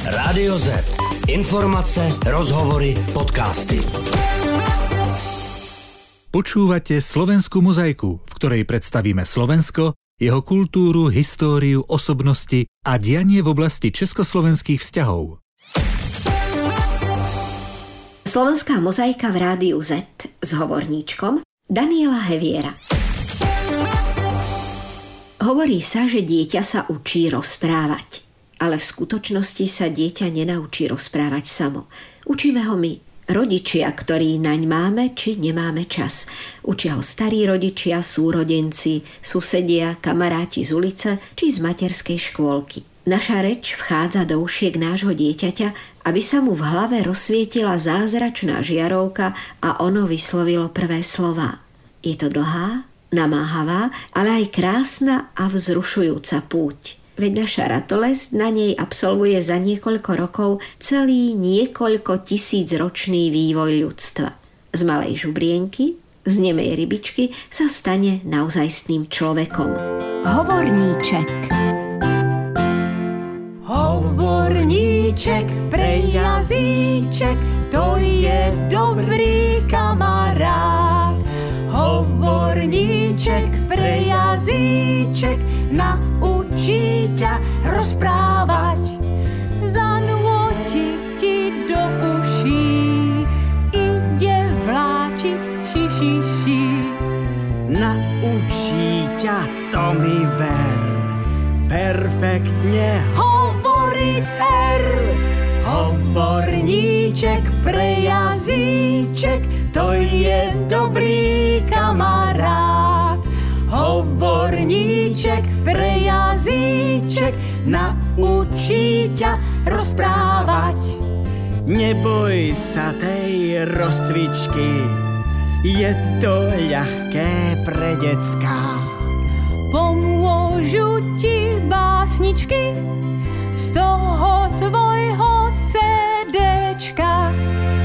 Rádio Z. Informace, rozhovory, podcasty. Počúvate Slovenskú mozaiku, v ktorej predstavíme Slovensko, jeho kultúru, históriu, osobnosti a dianie v oblasti československých vzťahov. Slovenská mozaika v Rádiu Z s hovorníčkom Daniela Heviera. Hovorí sa, že dieťa sa učí rozprávať, ale v skutočnosti sa dieťa nenaučí rozprávať samo. Učíme ho my, rodičia, ktorí naň máme či nemáme čas. Učia ho starí rodičia, súrodenci, susedia, kamaráti z ulice či z materskej škôlky. Naša reč vchádza do ušiek nášho dieťaťa, aby sa mu v hlave rozsvietila zázračná žiarovka a ono vyslovilo prvé slová. Je to dlhá, namáhavá, ale aj krásna a vzrušujúca púť. Veď naša ratolesť na nej absolvuje za niekoľko rokov celý niekoľko tisícročný vývoj ľudstva. Z malej žubrienky, z nemej rybičky sa stane naozajstným človekom. Hovorníček. Hovorníček pre jazyček, to je dobrý kamarát. Hovorníček pre jazyček, naučí ťa rozprávať. Zanúti ti do uší, ide vláčiť šišiši. Naučí ťa, to mi ver, perfektne hovoriť R. Hovorníček pre jazyček, to je dobrý kamarát. Hovorníček pre jazyček, naučí ťa rozprávať. Neboj sa tej rozcvičky, je to ľahké pre decká. Pomôžu ti básničky z toho tvojho CDčka.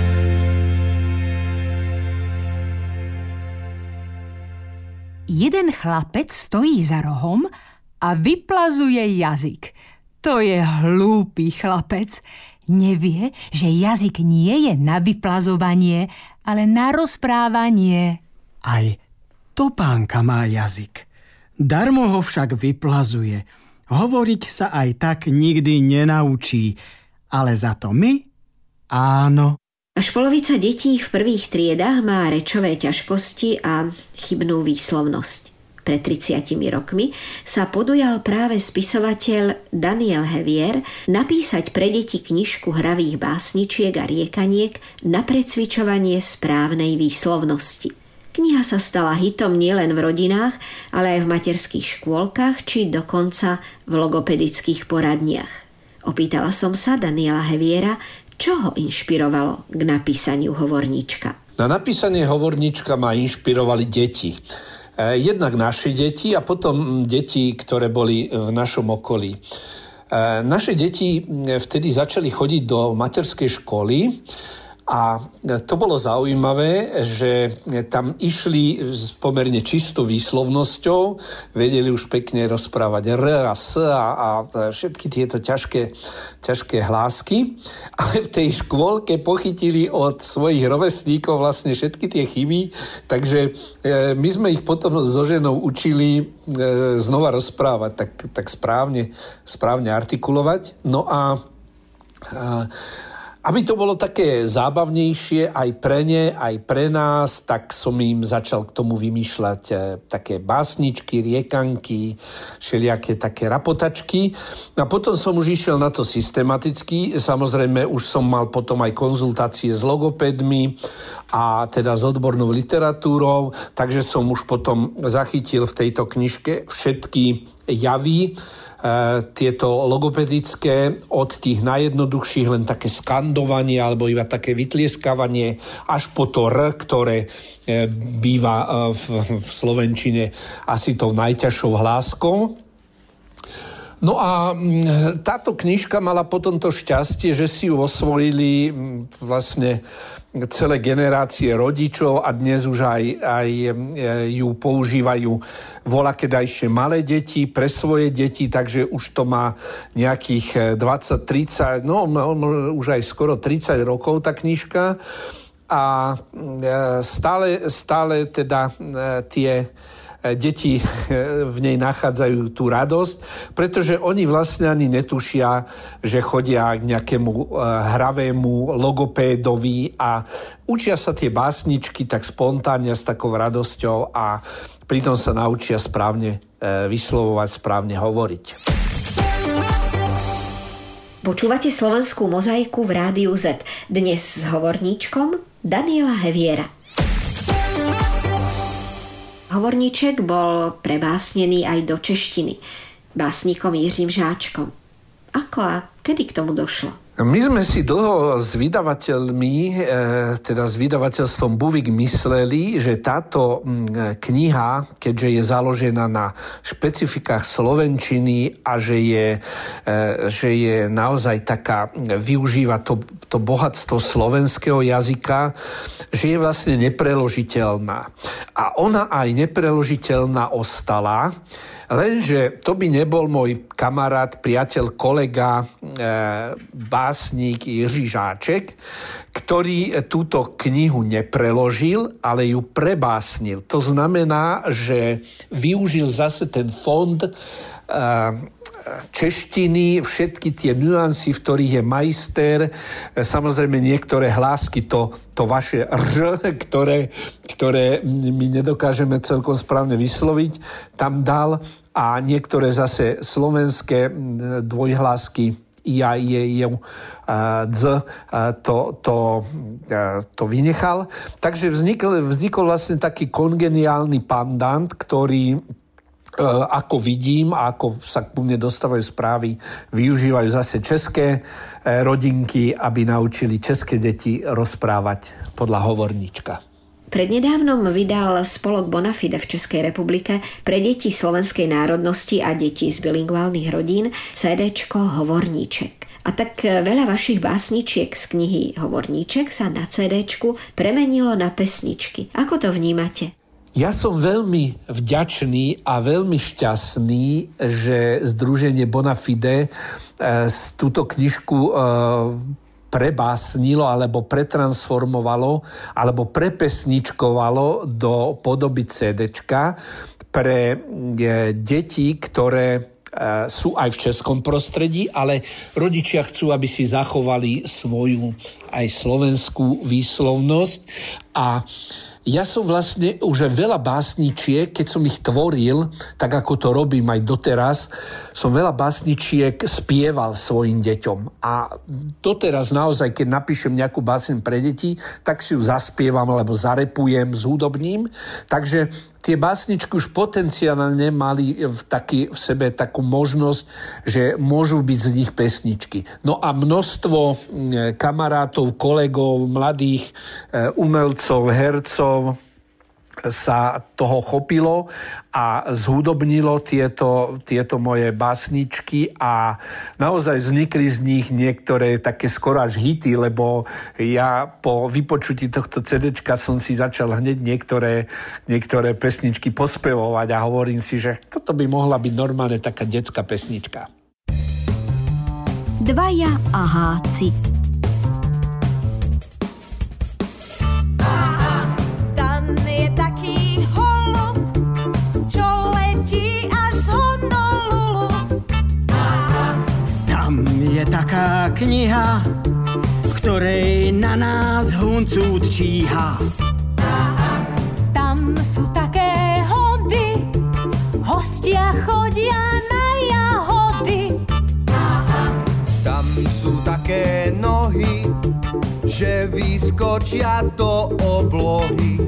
Jeden chlapec stojí za rohom a vyplazuje jazyk. To je hlúpy chlapec. Nevie, že jazyk nie je na vyplazovanie, ale na rozprávanie. Aj topánka má jazyk. Darmo ho však vyplazuje. Hovoriť sa aj tak nikdy nenaučí. Ale za to my? Áno. Až polovica detí v prvých triedách má rečové ťažkosti a chybnú výslovnosť. Pred 30 rokmi sa podujal práve spisovateľ Daniel Hevier napísať pre deti knižku hravých básničiek a riekaniek na precvičovanie správnej výslovnosti. Kniha sa stala hitom nielen v rodinách, ale aj v materských škôlkach či dokonca v logopedických poradniach. Opýtala som sa Daniela Heviera, čo ho inšpirovalo k napísaniu hovorníčka. Na napísanie hovorníčka ma inšpirovali deti. Jednak naše deti a potom deti, ktoré boli v našom okolí. Naše deti vtedy začali chodiť do materskej školy a to bolo zaujímavé, že tam išli s pomerne čistou výslovnosťou, vedeli už pekne rozprávať R a S a všetky tieto ťažké hlásky, ale v tej škôlke pochytili od svojich rovesníkov vlastne všetky tie chyby, takže my sme ich potom so ženou učili znova rozprávať, tak správne artikulovať. No a aby to bolo také zábavnejšie aj pre ne, aj pre nás, tak som im začal k tomu vymýšľať také básničky, riekanky, všelijaké také rapotačky. A potom som už išiel na to systematicky. Samozrejme, už som mal potom aj konzultácie s logopédmi a teda s odbornou literatúrou, takže som už potom zachytil v tejto knižke všetky javy, tieto logopedické, od tých najjednoduchších len také skandovanie alebo iba také vytlieskavanie až po to R, ktoré býva v slovenčine asi tou najťažšou hláskou. No a táto knižka mala potom to šťastie, že si ju osvojili vlastne celé generácie rodičov a dnes už aj ju používajú voľakedajšie malé deti pre svoje deti, takže už to má nejakých 20-30, no už aj skoro 30 rokov tá knižka a stále teda tie deti v nej nachádzajú tú radosť, pretože oni vlastne ani netušia, že chodia k nejakému hravému logopédovi a učia sa tie básničky tak spontánne s takou radosťou a pritom sa naučia správne vyslovovať, správne hovoriť. Počúvate Slovenskú mozaiku v Rádiu Z. Dnes s hovorníčkom Daniela Heviera. Hovorníček bol prebásnený aj do češtiny básnikom Jiřím Žáčkom. Ako a kedy k tomu došlo? My sme si dlho s vydavateľmi, teda s vydavateľstvom Buvik mysleli, že táto kniha, keďže je založená na špecifikách slovenčiny a že je naozaj taká, využíva to bohatstvo slovenského jazyka, že je vlastne nepreložiteľná. A ona aj nepreložiteľná ostala, lenže to by nebol môj kamarát, priateľ, kolega, básnik Jiří Žáček, ktorý túto knihu nepreložil, ale ju prebásnil. To znamená, že využil zase ten fond češtiny, všetky tie nuancy, v ktorých je majster, samozrejme niektoré hlásky, to vaše r, ktoré my nedokážeme celkom správne vysloviť, tam dal a niektoré zase slovenské dvojhlásky ja, je, dz, to vynechal. Takže vznikol vlastne taký kongeniálny pandant, ktorý ako vidím a ako sa ku mne dostávajú správy, využívajú zase české rodinky, aby naučili české deti rozprávať podľa hovorníčka. Prednedávnom vydal spolok Bonafide v Českej republike pre deti slovenskej národnosti a deti z bilingválnych rodín CDčko Hovorníček. A tak veľa vašich básničiek z knihy Hovorníček sa na CDčku premenilo na pesničky. Ako to vnímate? Ja som veľmi vďačný a veľmi šťastný, že Združenie Bonafide túto knižku prebásnilo alebo pretransformovalo alebo prepesničkovalo do podoby CDčka pre deti, ktoré sú aj v českom prostredí, ale rodičia chcú, aby si zachovali svoju aj slovenskú výslovnosť a ja som vlastne už veľa básničiek, keď som ich tvoril, tak ako to robím aj doteraz, som veľa básničiek spieval svojim deťom. A doteraz naozaj, keď napíšem nejakú básň pre deti, tak si ju zaspievam alebo zarepujem s hudobním. Takže tie básničky už potenciálne mali v sebe takú možnosť, že môžu byť z nich pesničky. No a množstvo kamarátov, kolegov, mladých umelcov, hercov sa toho chopilo a zhudobnilo tieto moje básničky a naozaj vznikli z nich niektoré také skoro až hity, lebo ja po vypočutí tohto CDčka som si začal hneď niektoré pesničky pospevovať a hovorím si, že toto by mohla byť normálne taká detská pesnička. Dvaja aháci. Je taká kniha, v ktorej na nás huncút číha. Tam sú také hody, hostia chodia na jahody. Tam sú také nohy, že vyskočia do oblohy.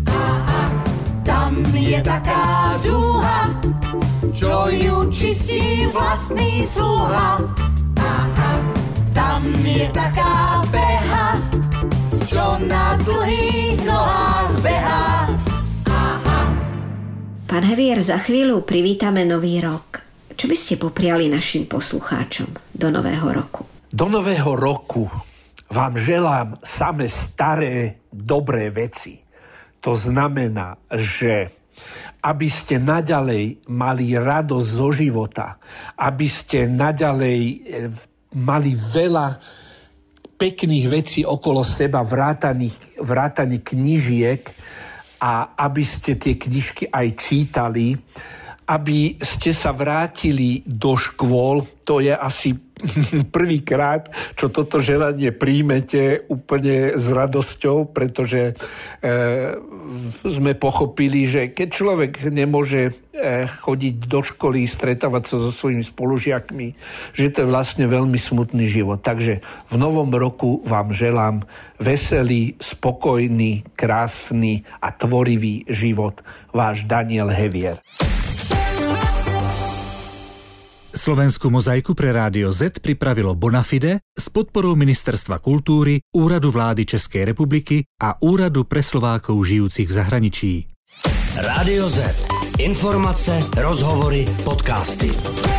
Tam je taká dúha, čo ju čistí vlastný sluha. Tam je taká beha, čo na dlhých nohách behá. Pán Hevier, za chvíľu privítame nový rok. Čo by ste popriali našim poslucháčom do nového roku? Do nového roku vám želám same staré, dobré veci. To znamená, že aby ste naďalej mali radosť zo života, aby ste naďalej mali veľa pekných vecí okolo seba, vrátane knižiek, a aby ste tie knižky aj čítali, aby ste sa vrátili do škôl. To je asi prvýkrát, čo toto želanie príjmete úplne s radosťou, pretože sme pochopili, že keď človek nemôže chodiť do školy, stretávať sa so svojimi spolužiakmi, že to je vlastne veľmi smutný život. Takže v novom roku vám želám veselý, spokojný, krásny a tvorivý život. Váš Daniel Hevier. Slovenskú mozaiku pre Rádio Z pripravilo Bonafide s podporou Ministerstva kultúry, Úradu vlády Českej republiky a Úradu pre Slovákov žijúcich v zahraničí. Rádio Z. Informace, rozhovory, podcasty.